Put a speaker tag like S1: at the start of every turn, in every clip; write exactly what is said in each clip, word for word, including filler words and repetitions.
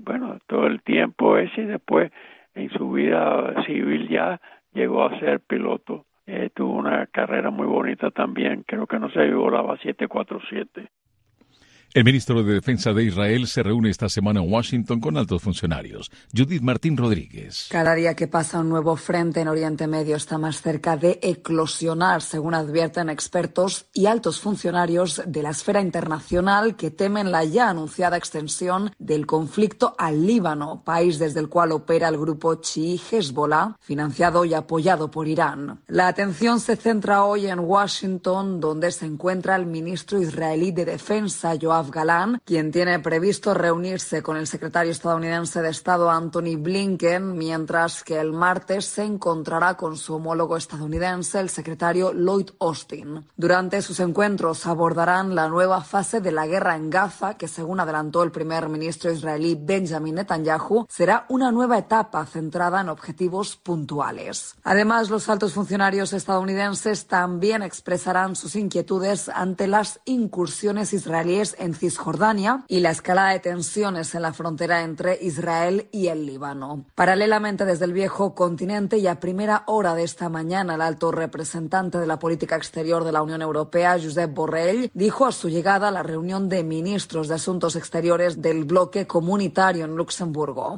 S1: bueno, todo el tiempo ese, y después en su vida civil ya llegó a ser piloto. Eh, tuvo una carrera muy bonita también, creo que no se volaba siete cuarenta y siete.
S2: El ministro de Defensa de Israel se reúne esta semana en Washington con altos funcionarios. Judith Martín Rodríguez.
S3: Cada día que pasa un nuevo frente en Oriente Medio está más cerca de eclosionar, según advierten expertos y altos funcionarios de la esfera internacional que temen la ya anunciada extensión del conflicto al Líbano, país desde el cual opera el grupo chií Hezbollah, financiado y apoyado por Irán. La atención se centra hoy en Washington, donde se encuentra el ministro israelí de Defensa, Yoav Galán, quien tiene previsto reunirse con el secretario estadounidense de Estado Antony Blinken, mientras que el martes se encontrará con su homólogo estadounidense, el secretario Lloyd Austin. Durante sus encuentros abordarán la nueva fase de la guerra en Gaza, que según adelantó el primer ministro israelí Benjamin Netanyahu, será una nueva etapa centrada en objetivos puntuales. Además, los altos funcionarios estadounidenses también expresarán sus inquietudes ante las incursiones israelíes en Cisjordania y la escalada de tensiones en la frontera entre Israel y el Líbano. Paralelamente, desde el viejo continente y a primera hora de esta mañana, el alto representante de la política exterior de la Unión Europea, Josep Borrell, dijo a su llegada a la reunión de ministros de Asuntos Exteriores del bloque comunitario en Luxemburgo.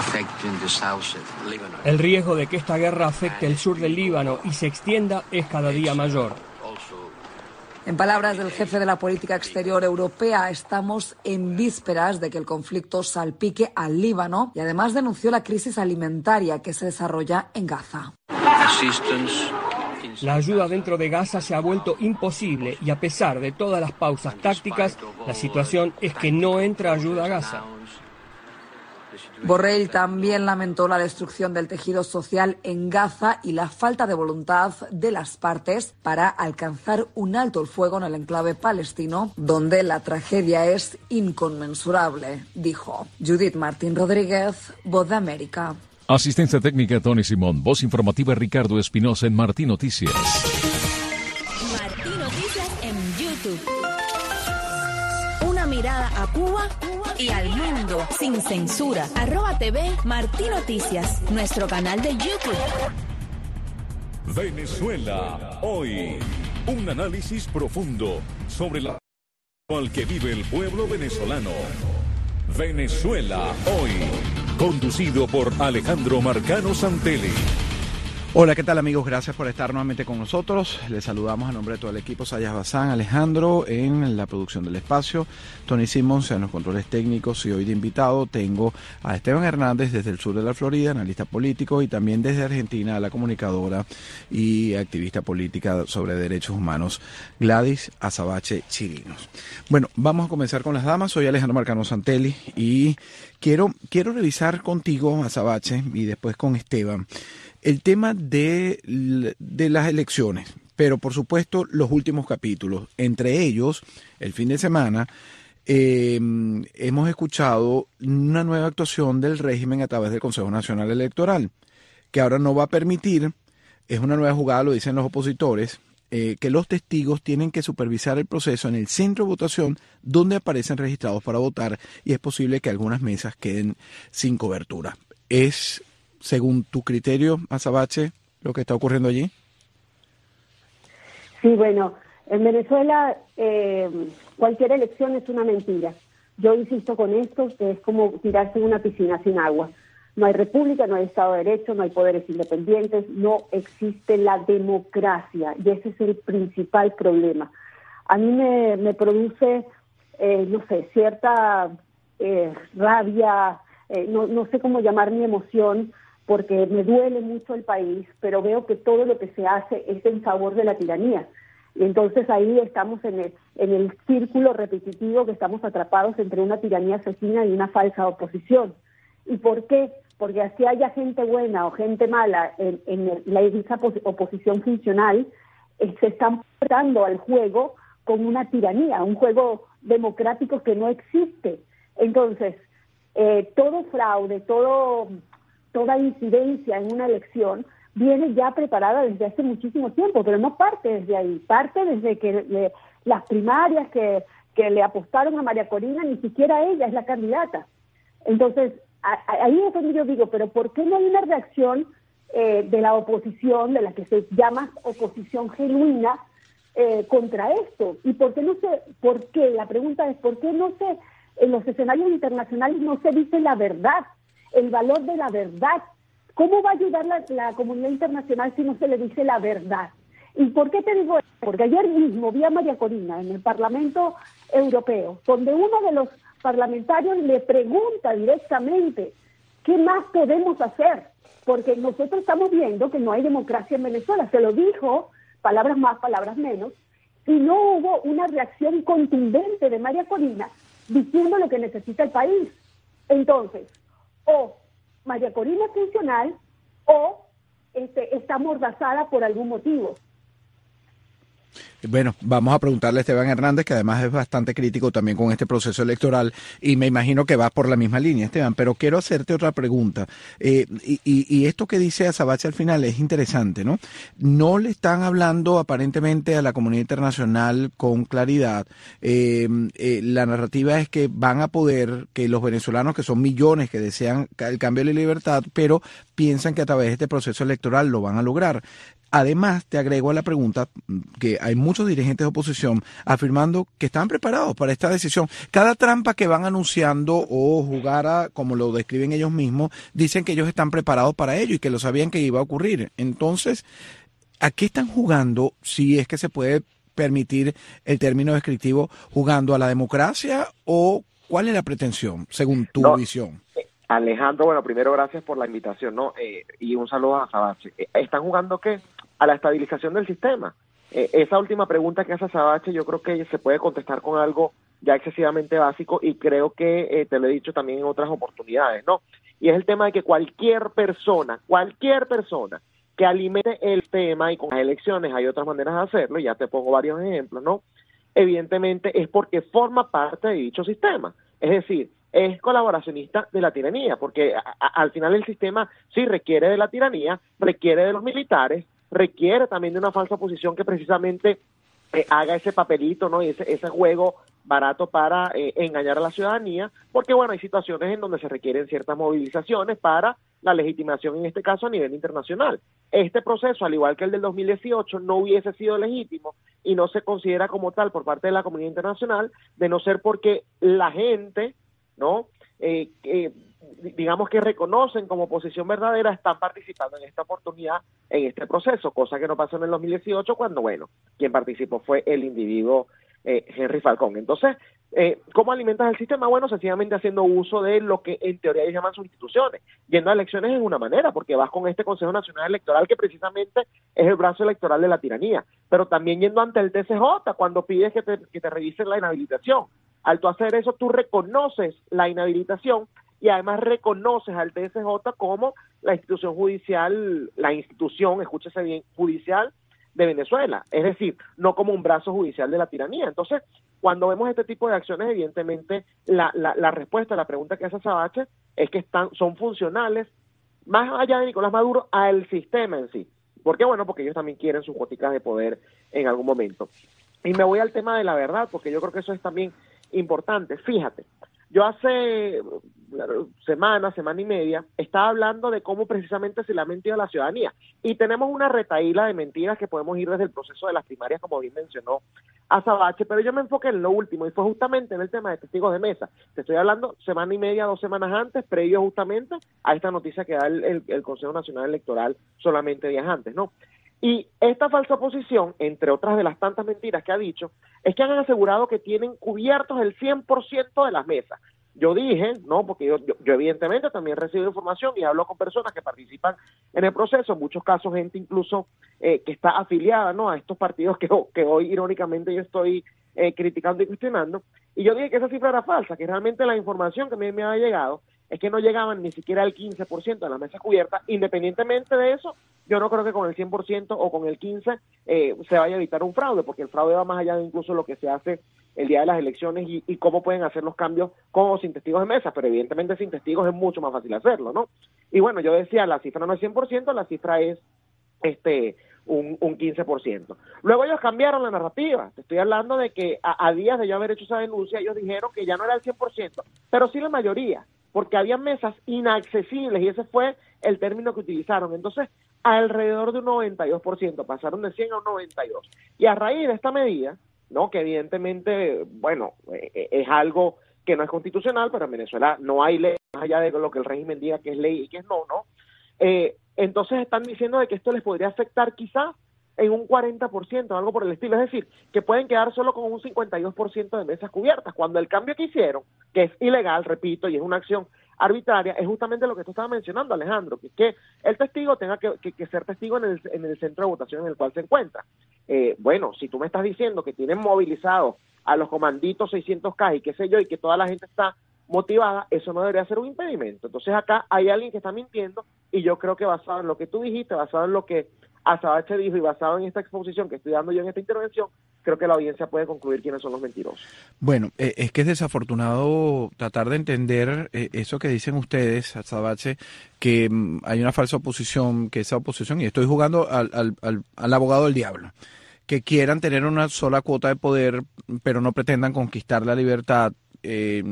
S4: El riesgo de que esta guerra afecte el sur del Líbano y se extienda es cada día mayor.
S3: En palabras del jefe de la política exterior europea, estamos en vísperas de que el conflicto salpique al Líbano y además denunció la crisis alimentaria que se desarrolla en Gaza.
S4: La ayuda dentro de Gaza se ha vuelto imposible y a pesar de todas las pausas tácticas, la situación es que no entra ayuda a Gaza.
S3: Borrell también lamentó la destrucción del tejido social en Gaza y la falta de voluntad de las partes para alcanzar un alto el fuego en el enclave palestino, donde la tragedia es inconmensurable, dijo. Judith Martín Rodríguez, Voz de América.
S2: Asistencia técnica Tony Simón, voz informativa Ricardo Espinosa en Martín Noticias.
S5: Martín Noticias en YouTube. Una mirada a Cuba y al mundo sin censura. Arroba T V Martín Noticias, nuestro canal de YouTube.
S6: Venezuela hoy. Un análisis profundo sobre la al que vive el pueblo venezolano. Venezuela hoy. Conducido por Alejandro Marcano Santelli.
S7: Hola, ¿qué tal amigos? Gracias por estar nuevamente con nosotros. Les saludamos a nombre de todo el equipo, Sayas Bazán, Alejandro en la producción del espacio, Tony Simmons en los controles técnicos y hoy de invitado tengo a Esteban Hernández desde el sur de la Florida, analista político y también desde Argentina la comunicadora y activista política sobre derechos humanos, Gladys Azabache Chirinos. Bueno, vamos a comenzar con las damas. Soy Alejandro Marcano Santelli y quiero, quiero revisar contigo, Azabache, y después con Esteban, el tema de, de las elecciones, pero por supuesto los últimos capítulos. Entre ellos, el fin de semana, eh, hemos escuchado una nueva actuación del régimen a través del Consejo Nacional Electoral, que ahora no va a permitir, es una nueva jugada, lo dicen los opositores, eh, que los testigos tienen que supervisar el proceso en el centro de votación donde aparecen registrados para votar y es posible que algunas mesas queden sin cobertura. Es... Según tu criterio, Azabache, lo que está ocurriendo allí.
S8: Sí, bueno, en Venezuela eh, cualquier elección es una mentira. Yo insisto con esto, que es como tirarse en una piscina sin agua. No hay república, no hay Estado de Derecho, no hay poderes independientes, no existe la democracia y ese es el principal problema. A mí me, me produce, eh, no sé, cierta eh, rabia, eh, no, no sé cómo llamar mi emoción, porque me duele mucho el país, pero veo que todo lo que se hace es en favor de la tiranía. Y entonces ahí estamos en el, en el círculo repetitivo que estamos atrapados entre una tiranía asesina y una falsa oposición. ¿Y por qué? Porque así haya gente buena o gente mala en, en la esa oposición funcional, eh, se están portando al juego con una tiranía, un juego democrático que no existe. Entonces, eh, todo fraude, todo... toda incidencia en una elección viene ya preparada desde hace muchísimo tiempo, pero no parte desde ahí, parte desde que le, las primarias que, que le apostaron a María Corina, ni siquiera ella es la candidata. Entonces, ahí es donde yo digo, pero ¿por qué no hay una reacción eh, de la oposición, de la que se llama oposición genuina, eh, contra esto? ¿Y por qué no se, por qué? La pregunta es, ¿por qué no se, en los escenarios internacionales no se dice la verdad, el valor de la verdad? ¿Cómo va a ayudar la, la comunidad internacional si no se le dice la verdad? ¿Y por qué te digo esto? Porque ayer mismo vi a María Corina en el Parlamento Europeo, donde uno de los parlamentarios le pregunta directamente, ¿qué más podemos hacer? Porque nosotros estamos viendo que no hay democracia en Venezuela. Se lo dijo, palabras más, palabras menos, y no hubo una reacción contundente de María Corina diciendo lo que necesita el país. Entonces, o María Corina es funcional o este, está amordazada por algún motivo.
S7: Bueno, vamos a preguntarle a Esteban Hernández, que además es bastante crítico también con este proceso electoral, y me imagino que va por la misma línea, Esteban, pero quiero hacerte otra pregunta. Eh, y, y esto que dice Azabache al final es interesante, ¿no? No le están hablando aparentemente a la comunidad internacional con claridad. Eh, eh, la narrativa es que van a poder, que los venezolanos, que son millones que desean el cambio de la libertad, pero piensan que a través de este proceso electoral lo van a lograr. Además, te agrego a la pregunta que hay muchos dirigentes de oposición afirmando que están preparados para esta decisión. Cada trampa que van anunciando o jugara, como lo describen ellos mismos, dicen que ellos están preparados para ello y que lo sabían que iba a ocurrir. Entonces, ¿a qué están jugando, si es que se puede permitir el término descriptivo, jugando a la democracia, o cuál es la pretensión, según tu no. visión?
S9: Alejandro, bueno, primero gracias por la invitación, ¿no? Eh, y un saludo a Azabache. Eh, ¿Están jugando qué? A la estabilización del sistema. Eh, esa última pregunta que hace Azabache, yo creo que se puede contestar con algo ya excesivamente básico, y creo que eh, te lo he dicho también en otras oportunidades, ¿no? Y es el tema de que cualquier persona, cualquier persona que alimente el tema, y con las elecciones hay otras maneras de hacerlo, y ya te pongo varios ejemplos, ¿no? Evidentemente es porque forma parte de dicho sistema. Es decir, es colaboracionista de la tiranía, porque a, a, al final el sistema sí requiere de la tiranía, requiere de los militares, requiere también de una falsa oposición que precisamente eh, haga ese papelito, ¿no? Y ese, ese juego barato para eh, engañar a la ciudadanía, porque bueno, hay situaciones en donde se requieren ciertas movilizaciones para la legitimación, en este caso a nivel internacional. Este proceso, al igual que el del dos mil dieciocho, no hubiese sido legítimo y no se considera como tal por parte de la comunidad internacional, de no ser porque la gente, ¿no? Eh, eh, digamos que reconocen como oposición verdadera, están participando en esta oportunidad, en este proceso, cosa que no pasó en el dos mil dieciocho, cuando, bueno, quien participó fue el individuo eh, Henry Falcón. Entonces, eh, ¿cómo alimentas el sistema? Bueno, sencillamente haciendo uso de lo que en teoría ellos llaman sus instituciones. Yendo a elecciones es una manera, porque vas con este Consejo Nacional Electoral, que precisamente es el brazo electoral de la tiranía, pero también yendo ante el T C J, cuando pides que te, que te revisen la inhabilitación. Al tú hacer eso, tú reconoces la inhabilitación y además reconoces al T S J como la institución judicial, la institución, escúchese bien, judicial de Venezuela, es decir, no como un brazo judicial de la tiranía. Entonces, cuando vemos este tipo de acciones, evidentemente, la, la, la respuesta a la pregunta que hace Azabache es que están, son funcionales, más allá de Nicolás Maduro, al sistema en sí. ¿Por qué? Bueno, porque ellos también quieren sus goticas de poder en algún momento. Y me voy al tema de la verdad, porque yo creo que eso es también importante. Fíjate, yo hace semana, semana y media, estaba hablando de cómo precisamente se le ha mentido a la ciudadanía, y tenemos una retaíla de mentiras que podemos ir desde el proceso de las primarias, como bien mencionó Azabache, pero yo me enfoqué en lo último, y fue justamente en el tema de testigos de mesa. Te estoy hablando semana y media, dos semanas antes, previo justamente a esta noticia que da el, el, el Consejo Nacional Electoral solamente días antes, ¿no? Y esta falsa oposición, entre otras de las tantas mentiras que ha dicho, es que han asegurado que tienen cubiertos el cien por ciento de las mesas. Yo dije, no, porque yo, yo, yo evidentemente también recibo información y hablo con personas que participan en el proceso, en muchos casos gente incluso eh, que está afiliada, ¿no?, a estos partidos que, que hoy irónicamente yo estoy eh, criticando y cuestionando, y yo dije que esa cifra era falsa, que realmente la información que me, me había llegado es que no llegaban ni siquiera al quince por ciento de las mesas cubiertas. Independientemente de eso, yo no creo que con el cien por ciento o con el quince por ciento eh, se vaya a evitar un fraude, porque el fraude va más allá de incluso lo que se hace el día de las elecciones y, y cómo pueden hacer los cambios con o sin testigos de mesa, pero evidentemente sin testigos es mucho más fácil hacerlo, ¿no? Y bueno, yo decía, la cifra no es cien por ciento, la cifra es este un, un quince por ciento. Luego ellos cambiaron la narrativa. Te estoy hablando de que a, a días de yo haber hecho esa denuncia, ellos dijeron que ya no era el cien por ciento, pero sí la mayoría. porque había mesas inaccesibles, y ese fue el término que utilizaron. Entonces, alrededor de un noventa y dos por ciento, pasaron de cien a un noventa y dos. Y a raíz de esta medida, ¿no?, que evidentemente, bueno, eh, es algo que no es constitucional, pero en Venezuela no hay ley, más allá de lo que el régimen diga que es ley y que es no, ¿no? Eh, entonces están diciendo de que esto les podría afectar quizás en un cuarenta por ciento, algo por el estilo, es decir, que pueden quedar solo con un cincuenta y dos por ciento de mesas cubiertas, cuando el cambio que hicieron, que es ilegal, repito, y es una acción arbitraria, es justamente lo que tú estabas mencionando, Alejandro, que es que el testigo tenga que, que, que ser testigo en el, en el centro de votación en el cual se encuentra. Eh, bueno, si tú me estás diciendo que tienen movilizados a los comanditos seiscientos K y qué sé yo, y que toda la gente está motivada, eso no debería ser un impedimento. Entonces acá hay alguien que está mintiendo, y yo creo que basado en lo que tú dijiste, basado en lo que Azabache dijo y basado en esta exposición que estoy dando yo en esta intervención, creo que la audiencia puede concluir quiénes son los mentirosos.
S7: Bueno, eh, es que es desafortunado tratar de entender eh, eso que dicen ustedes, Azabache, que mm, hay una falsa oposición, que esa oposición, y estoy jugando al, al, al, al abogado del diablo, que quieran tener una sola cuota de poder, pero no pretendan conquistar la libertad. Eh,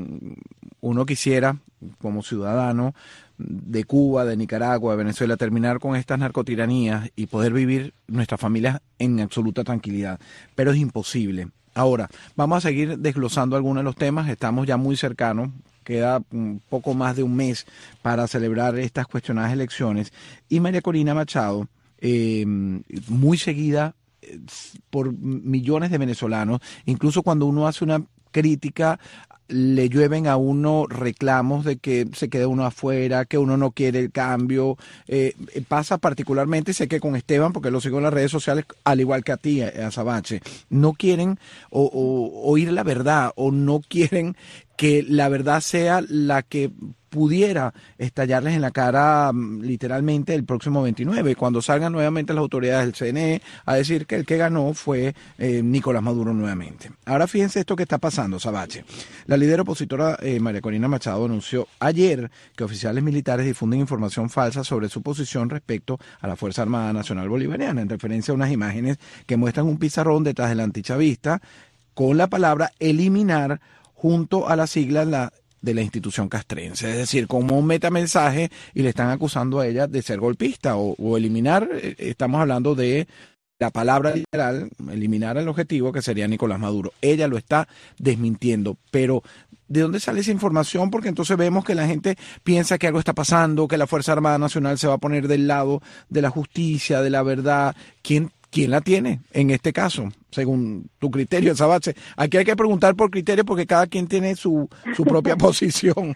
S7: uno quisiera, como ciudadano de Cuba, de Nicaragua, de Venezuela, terminar con estas narcotiranías y poder vivir nuestras familias en absoluta tranquilidad, pero es imposible. Ahora, vamos a seguir desglosando algunos de los temas, estamos ya muy cercanos, queda un poco más de un mes para celebrar estas cuestionadas elecciones, y María Corina Machado, eh, muy seguida eh, por millones de venezolanos, incluso cuando uno hace una crítica, le llueven a uno reclamos de que se quede uno afuera, que uno no quiere el cambio. Eh, pasa particularmente, sé que con Esteban, porque lo sigo en las redes sociales, al igual que a ti, Azabache, no quieren o, o, oír la verdad, o no quieren que la verdad sea la que pudiera estallarles en la cara literalmente el próximo veintinueve, cuando salgan nuevamente las autoridades del C N E a decir que el que ganó fue eh, Nicolás Maduro nuevamente. Ahora fíjense esto que está pasando, Azabache. La líder opositora eh, María Corina Machado anunció ayer que oficiales militares difunden información falsa sobre su posición respecto a la Fuerza Armada Nacional Bolivariana, en referencia a unas imágenes que muestran un pizarrón detrás del antichavista con la palabra eliminar junto a la sigla la de la institución castrense, es decir, como un metamensaje, y le están acusando a ella de ser golpista o, o eliminar, eh, estamos hablando de la palabra literal, eliminar el objetivo que sería Nicolás Maduro. Ella lo está desmintiendo, pero ¿de dónde sale esa información? Porque entonces vemos que la gente piensa que algo está pasando, que la Fuerza Armada Nacional se va a poner del lado de la justicia, de la verdad. ¿Quién ¿Quién la tiene en este caso, según tu criterio, Azabache? Aquí hay que preguntar por criterio porque cada quien tiene su, su propia posición.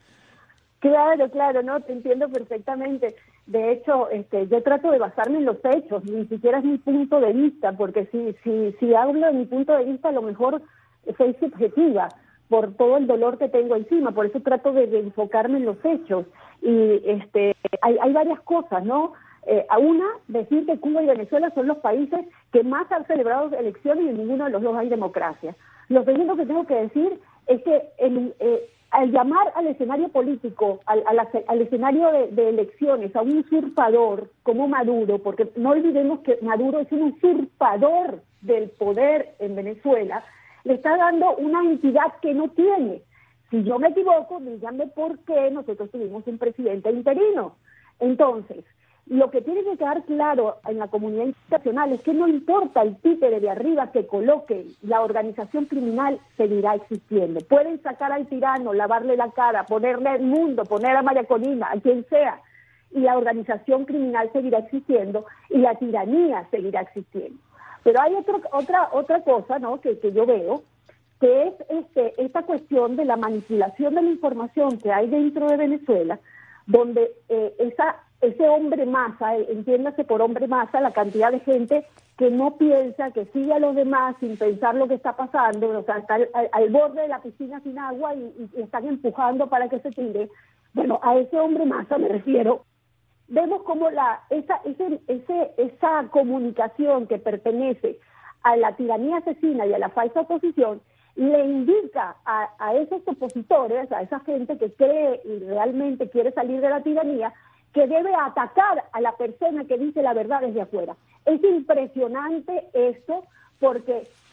S8: Claro, claro, no, te entiendo perfectamente. De hecho, este, yo trato de basarme en los hechos, ni siquiera es mi punto de vista, porque si, si, si hablo de mi punto de vista, a lo mejor soy subjetiva por todo el dolor que tengo encima, por eso trato de, de enfocarme en los hechos. Y este, hay, hay varias cosas, ¿no? Eh, a una, decir que Cuba y Venezuela son los países que más han celebrado elecciones y en ninguno de los dos hay democracia. Lo segundo que tengo que decir es que el, eh, al llamar al escenario político, al, al, al escenario de, de elecciones, a un usurpador como Maduro, porque no olvidemos que Maduro es un usurpador del poder en Venezuela, le está dando una entidad que no tiene. Si yo me equivoco, díganme por qué nosotros tuvimos un presidente interino. Entonces, lo que tiene que quedar claro en la comunidad internacional es que no importa el títere de arriba que coloque, la organización criminal seguirá existiendo. Pueden sacar al tirano, lavarle la cara, ponerle al mundo, poner a María Corina, a quien sea, y la organización criminal seguirá existiendo y la tiranía seguirá existiendo. Pero hay otro, otra otra cosa, ¿no?, que, que yo veo, que es este, esta cuestión de la manipulación de la información que hay dentro de Venezuela, donde eh, esa ese hombre masa, entiéndase por hombre masa la cantidad de gente que no piensa, que sigue a los demás sin pensar lo que está pasando, o sea, está al, al, al borde de la piscina sin agua y, y están empujando para que se tire. Bueno, a ese hombre masa me refiero. Vemos como la esa ese, ese esa comunicación que pertenece a la tiranía asesina y a la falsa oposición le indica a, a esos opositores, a esa gente que cree y realmente quiere salir de la tiranía, que debe atacar a la persona que dice la verdad desde afuera. Es impresionante esto porque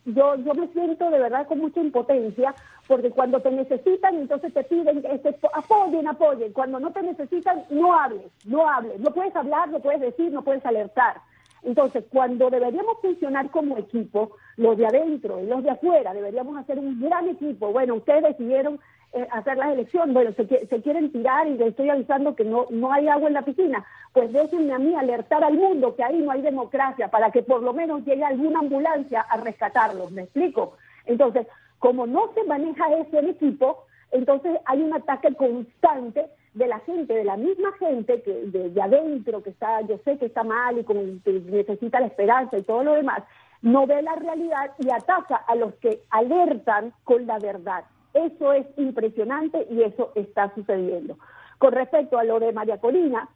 S8: yo yo me siento de verdad con mucha impotencia, porque cuando te necesitan, entonces te piden, este, apoyen, apoyen. Cuando no te necesitan, no hables, no hables. No puedes hablar, no puedes decir, no puedes alertar. Entonces, cuando deberíamos funcionar como equipo, los de adentro y los de afuera, deberíamos hacer un gran equipo. Bueno, ustedes decidieron eh, hacer las elecciones, bueno, se, se quieren tirar y les estoy avisando que no, no hay agua en la piscina. Pues déjenme a mí alertar al mundo que ahí no hay democracia, para que por lo menos llegue alguna ambulancia a rescatarlos. ¿Me explico? Entonces, como no se maneja eso en equipo, entonces hay un ataque constante de la gente, de la misma gente que de, de adentro, que está, yo sé que está mal y con, que necesita la esperanza y todo lo demás, no ve la realidad y ataca a los que alertan con la verdad. Eso es impresionante y eso está sucediendo. Con respecto a lo de María Corina,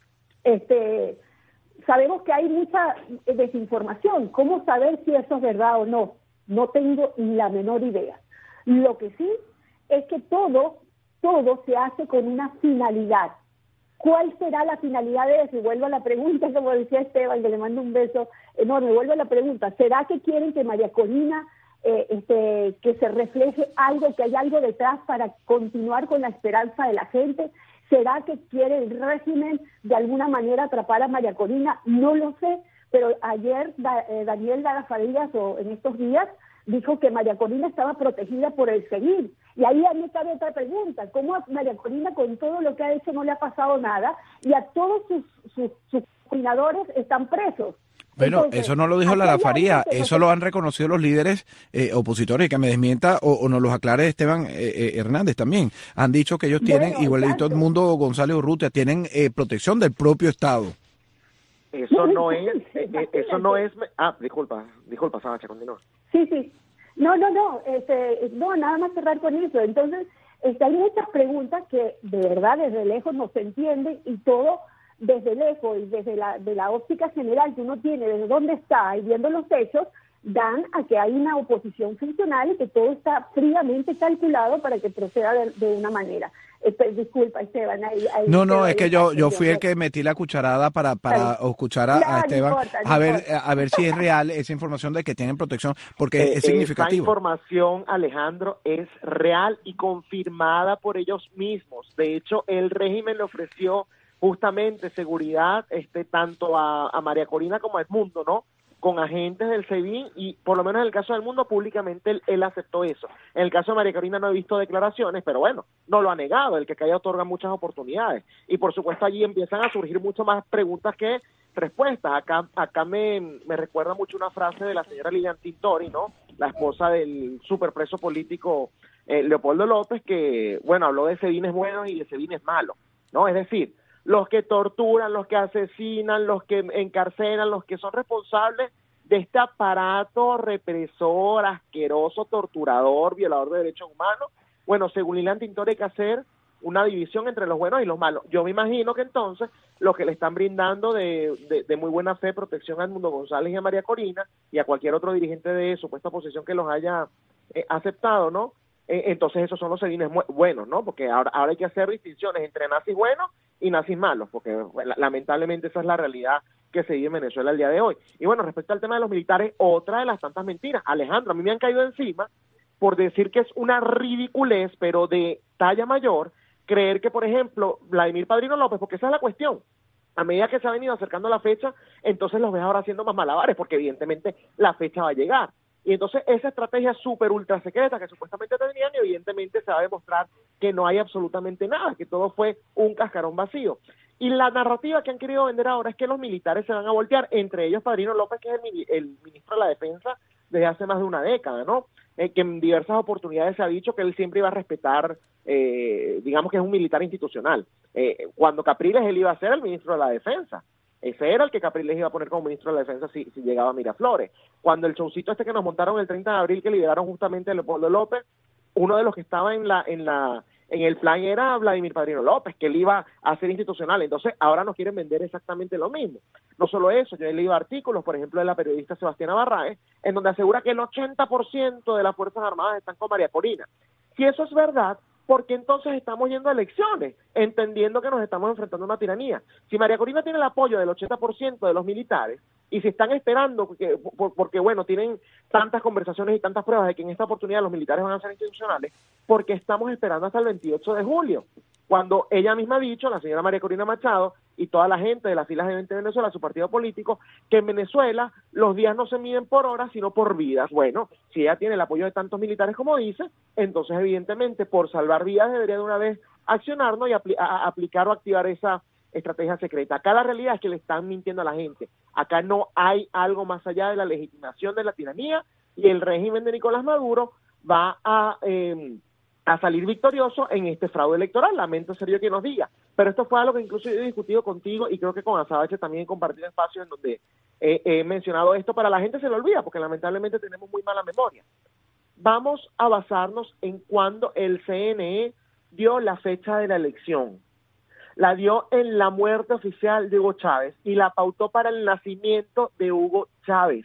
S8: este, sabemos que hay mucha desinformación. ¿Cómo saber si eso es verdad o no? No tengo la menor idea. Lo que sí es que todo, todo se hace con una finalidad. ¿Cuál será la finalidad de eso? Y vuelvo a la pregunta, como decía Esteban, que le mando un beso enorme, vuelvo a la pregunta, ¿será que quieren que María Corina, eh, este, que se refleje algo, que haya algo detrás para continuar con la esperanza de la gente? ¿Será que quiere el régimen de alguna manera atrapar a María Corina? No lo sé, pero ayer da, eh, Daniel Lara Farías, o en estos días, dijo que María Corina estaba protegida por el seguir. Y ahí a mí cabe otra pregunta: ¿cómo a María Corina, con todo lo que ha hecho, no le ha pasado nada? Y a todos sus, sus, sus coordinadores están presos.
S7: Bueno, Entonces, eso no lo dijo Lara Faría, eso no... lo han reconocido los líderes eh, opositores, y que me desmienta o, o nos los aclare Esteban eh, eh, Hernández también. Han dicho que ellos tienen, bueno, igualito Edmundo González Urrutia, tienen eh, protección del propio Estado.
S9: Eso no es, eh, eso no es, ah, disculpa, disculpa, Sabache, continúa.
S8: Sí, sí, no, no, no, este, no, nada más cerrar con eso. Entonces, este, hay muchas preguntas que de verdad desde lejos no se entienden, y todo desde lejos y desde la, de la óptica general que uno tiene, desde dónde está y viendo los hechos, dan a que hay una oposición funcional y que todo está fríamente calculado para que proceda de, de una manera. Eh, disculpa, Esteban. Ahí, ahí
S7: no, no, es que yo yo fui el que metí la cucharada para para escuchar a, no, a Esteban, no importa, no a ver importa. a ver si es real esa información de que tienen protección, porque eh, es significativo.
S9: Esa información, Alejandro, es real y confirmada por ellos mismos. De hecho, el régimen le ofreció justamente seguridad este tanto a, a María Corina como a Edmundo, ¿no?, con agentes del SEBIN, y por lo menos en el caso del Mundo públicamente él, él aceptó eso. En el caso de María Corina no he visto declaraciones, pero bueno, no lo ha negado. El que calla otorga muchas oportunidades, y por supuesto allí empiezan a surgir mucho más preguntas que respuestas. Acá acá me, me recuerda mucho una frase de la señora Lilian Tintori, ¿no?, la esposa del superpreso político eh, Leopoldo López, que bueno, habló de SEBINes buenos y de SEBINes malos, ¿no? Es decir, los que torturan, los que asesinan, los que encarcelan, los que son responsables de este aparato represor, asqueroso, torturador, violador de derechos humanos. Bueno, según Lilian Tintori hay que hacer una división entre los buenos y los malos. Yo me imagino que entonces los que le están brindando de, de, de muy buena fe protección a Edmundo González y a María Corina y a cualquier otro dirigente de supuesta oposición que los haya eh, aceptado, ¿no?, entonces esos son los SEBINes buenos, ¿no? Porque ahora, ahora hay que hacer distinciones entre nazis buenos y nazis malos, porque lamentablemente esa es la realidad que se vive en Venezuela el día de hoy. Y bueno, respecto al tema de los militares, otra de las tantas mentiras. Alejandro, a mí me han caído encima por decir que es una ridiculez, pero de talla mayor, creer que, por ejemplo, Vladimir Padrino López, porque esa es la cuestión, a medida que se ha venido acercando la fecha, entonces los ves ahora haciendo más malabares, porque evidentemente la fecha va a llegar. Y entonces esa estrategia súper ultra secreta que supuestamente tenían, evidentemente se va a demostrar que no hay absolutamente nada, que todo fue un cascarón vacío. Y la narrativa que han querido vender ahora es que los militares se van a voltear, entre ellos Padrino López, que es el, el ministro de la Defensa desde hace más de una década, ¿no? Eh, que en diversas oportunidades se ha dicho que él siempre iba a respetar, eh, digamos que es un militar institucional. Eh, cuando Capriles él iba a ser el ministro de la Defensa. Ese era el que Capriles iba a poner como ministro de la Defensa si, si llegaba a Miraflores. Cuando el showcito este que nos montaron el treinta de abril, que liberaron justamente a Leopoldo López, uno de los que estaba en la en la en el plan era Vladimir Padrino López, que él iba a ser institucional. Entonces ahora nos quieren vender exactamente lo mismo. No solo eso, yo he leído artículos, por ejemplo, de la periodista Sebastiana Barraez, en donde asegura que el ochenta por ciento de las Fuerzas Armadas están con María Corina. Si eso es verdad, ¿por qué entonces estamos yendo a elecciones, entendiendo que nos estamos enfrentando a una tiranía? Si María Corina tiene el apoyo del ochenta por ciento de los militares, Y si están esperando, porque, porque bueno, tienen tantas conversaciones y tantas pruebas de que en esta oportunidad los militares van a ser institucionales, porque estamos esperando hasta el veintiocho de julio, cuando ella misma ha dicho, la señora María Corina Machado y toda la gente de las filas de Vente Venezuela, su partido político, que en Venezuela los días no se miden por horas, sino por vidas. Bueno, si ella tiene el apoyo de tantos militares como dice, entonces evidentemente por salvar vidas debería de una vez accionarnos y apl- a- a aplicar o activar esa estrategia secreta. Acá la realidad es que le están mintiendo a la gente. Acá no hay algo más allá de la legitimación de la tiranía y el régimen de Nicolás Maduro va a, eh, a salir victorioso en este fraude electoral. Lamento ser yo quien nos diga. Pero esto fue algo que incluso yo he discutido contigo y creo que con Azabache también he compartido espacios en donde eh, he mencionado esto. Para la gente se lo olvida porque lamentablemente tenemos muy mala memoria. Vamos a basarnos en cuando el C N E dio la fecha de la elección. La dio en la muerte oficial de Hugo Chávez y la pautó para el nacimiento de Hugo Chávez.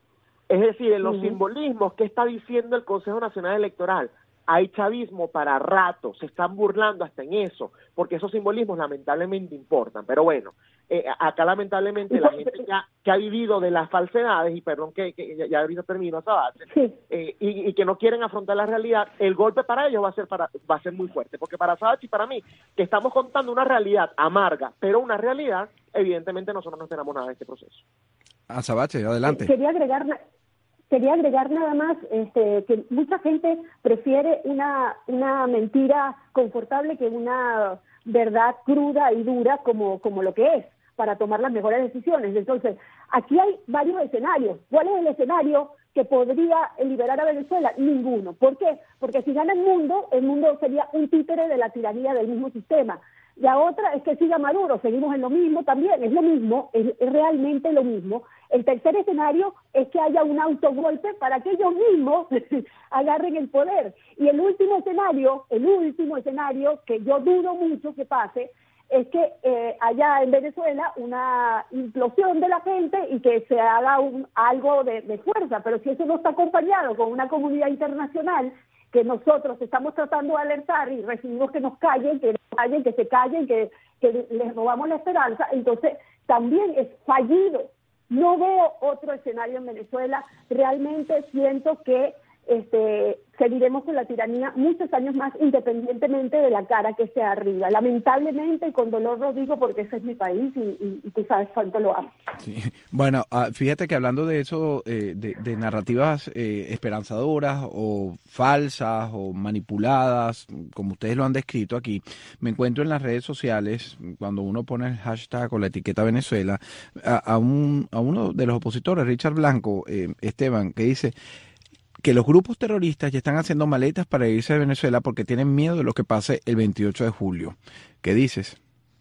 S9: Es decir, en los uh-huh. simbolismos que está diciendo el Consejo Nacional Electoral, hay chavismo para rato, se están burlando hasta en eso, porque esos simbolismos lamentablemente importan. Pero bueno, eh, acá lamentablemente la gente ya, que ha vivido de las falsedades, y perdón que, que ya, ya ahorita termino esa sí. eh, y, y que no quieren afrontar la realidad, el golpe para ellos va a ser para va a ser muy fuerte, porque para Sabachi y para mí, que estamos contando una realidad amarga, pero una realidad, evidentemente nosotros no esperamos nada de este proceso.
S7: Azabache, adelante.
S8: Quería agregar... Quería agregar nada más este, que mucha gente prefiere una, una mentira confortable que una verdad cruda y dura como, como lo que es, para tomar las mejores decisiones. Entonces, aquí hay varios escenarios. ¿Cuál es el escenario que podría liberar a Venezuela? Ninguno. ¿Por qué? Porque si gana el mundo, el mundo sería un títere de la tiranía del mismo sistema. La otra es que siga Maduro, seguimos en lo mismo también, es lo mismo, es, es realmente lo mismo. El tercer escenario es que haya un autogolpe para que ellos mismos agarren el poder. Y el último escenario, el último escenario, que yo dudo mucho que pase, es que eh, haya en Venezuela una implosión de la gente y que se haga un, algo de, de fuerza. Pero si eso no está acompañado con una comunidad internacional que nosotros estamos tratando de alertar y recibimos que nos callen, que nos callen, que se callen, que, que les robamos la esperanza, entonces también es fallido. No veo otro escenario en Venezuela. Realmente siento que este, seguiremos con la tiranía muchos años más, independientemente de la cara que sea arriba. Lamentablemente, y con dolor lo digo porque ese es mi país y, y, y tú sabes cuánto lo amo.
S7: Sí. Bueno, uh, fíjate que hablando de eso, eh, de, de narrativas eh, esperanzadoras o falsas o manipuladas, como ustedes lo han descrito aquí, me encuentro en las redes sociales, cuando uno pone el hashtag o la etiqueta Venezuela, a, a, un, a uno de los opositores, Richard Blanco, eh, Esteban, que dice que los grupos terroristas ya están haciendo maletas para irse de Venezuela porque tienen miedo de lo que pase el veintiocho de julio. ¿Qué dices?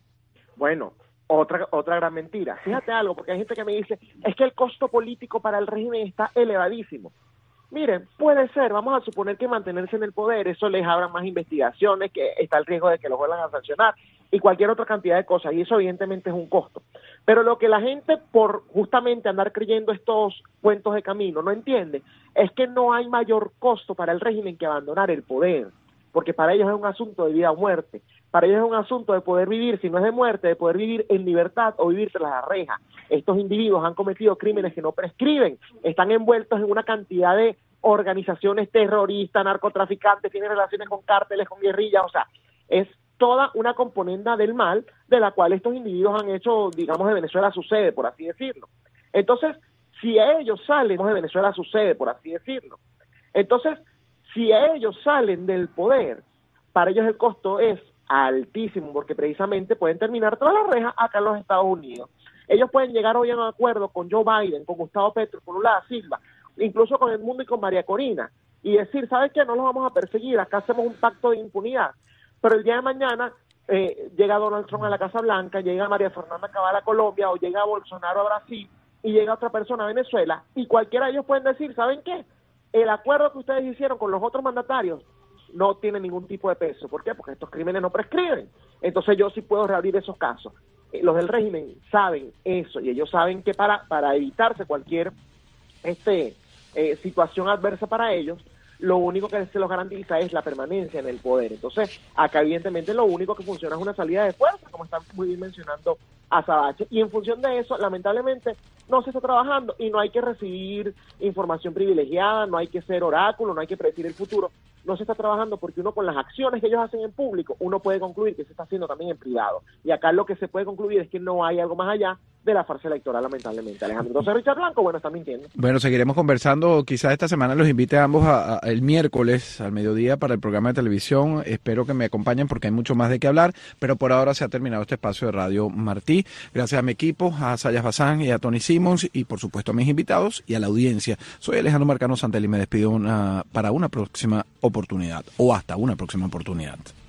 S9: Bueno, otra otra gran mentira. Fíjate algo, porque hay gente que me dice, es que el costo político para el régimen está elevadísimo. Miren, puede ser, vamos a suponer que mantenerse en el poder, eso les abra más investigaciones, que está el riesgo de que los vuelvan a sancionar y cualquier otra cantidad de cosas, y eso evidentemente es un costo. Pero lo que la gente, por justamente andar creyendo estos cuentos de camino, no entiende, es que no hay mayor costo para el régimen que abandonar el poder, porque para ellos es un asunto de vida o muerte, para ellos es un asunto de poder vivir, si no es de muerte, de poder vivir en libertad o vivir tras las rejas. Estos individuos han cometido crímenes que no prescriben, están envueltos en una cantidad de organizaciones terroristas, narcotraficantes, tienen relaciones con cárteles, con guerrillas, o sea, es toda una componenda del mal de la cual estos individuos han hecho, digamos, de Venezuela su sede, por así decirlo. Entonces, si ellos salen de Venezuela su sede, por así decirlo, entonces, si ellos salen del poder, para ellos el costo es altísimo, porque precisamente pueden terminar todas las rejas acá en los Estados Unidos. Ellos pueden llegar hoy a un acuerdo con Joe Biden, con Gustavo Petro, con Lula da Silva, incluso con Edmundo y con María Corina, y decir, ¿sabes qué? No los vamos a perseguir, acá hacemos un pacto de impunidad. Pero el día de mañana eh, llega Donald Trump a la Casa Blanca, llega María Fernanda Cabal a Colombia, o llega Bolsonaro a Brasil, y llega otra persona a Venezuela, y cualquiera de ellos pueden decir, ¿saben qué? El acuerdo que ustedes hicieron con los otros mandatarios no tiene ningún tipo de peso. ¿Por qué? Porque estos crímenes no prescriben. Entonces yo sí puedo reabrir esos casos. Eh, los del régimen saben eso, y ellos saben que para, para evitarse cualquier este eh, situación adversa para ellos, lo único que se los garantiza es la permanencia en el poder. Entonces, acá evidentemente lo único que funciona es una salida de fuerza, como está muy bien mencionando azabache. Y en función de eso, lamentablemente, no se está trabajando y no hay que recibir información privilegiada, no hay que ser oráculo, no hay que predecir el futuro. No se está trabajando porque uno con las acciones que ellos hacen en público, uno puede concluir que se está haciendo también en privado. Y acá lo que se puede concluir es que no hay algo más allá de la farsa electoral, lamentablemente, Alejandro. Entonces, Richard Blanco, bueno, está mintiendo.
S7: Bueno, seguiremos conversando. Quizás esta semana los invite a ambos a, a, el miércoles al mediodía para el programa de televisión. Espero que me acompañen porque hay mucho más de qué hablar, pero por ahora se ha terminado este espacio de Radio Martí. Gracias a mi equipo, a Sayas Bazán y a Tony Simmons y por supuesto a mis invitados y a la audiencia. Soy Alejandro Marcano Santelli y me despido una, para una próxima oportunidad o hasta una próxima oportunidad.